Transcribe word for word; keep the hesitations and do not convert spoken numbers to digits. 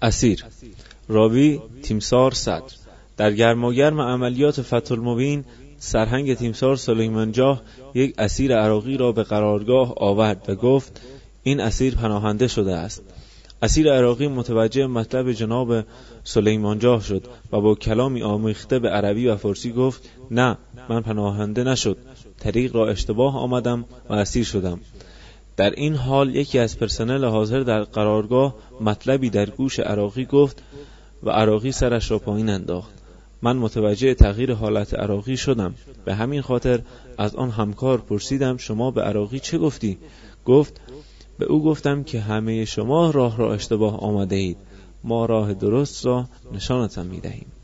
اسیر. راوی تیمسار صدر. در گرماگرم عملیات فتح المبین سرهنگ تیمسار سلیمان جاه یک اسیر عراقی را به قرارگاه آورد و گفت این اسیر پناهنده شده است. اسیر عراقی متوجه مطلب جناب سلیمان جاه شد و با کلامی آمیخته به عربی و فارسی گفت نه، من پناهنده نشد، طریق را اشتباه آمدم و اسیر شدم. در این حال یکی از پرسنل حاضر در قرارگاه مطلبی در گوش عراقی گفت و عراقی سرش را پایین انداخت. من متوجه تغییر حالت عراقی شدم، به همین خاطر از آن همکار پرسیدم شما به عراقی چه گفتی؟ گفت به او گفتم که همه شما راه را اشتباه آمده اید، ما راه درست را نشانتان می‌دهیم.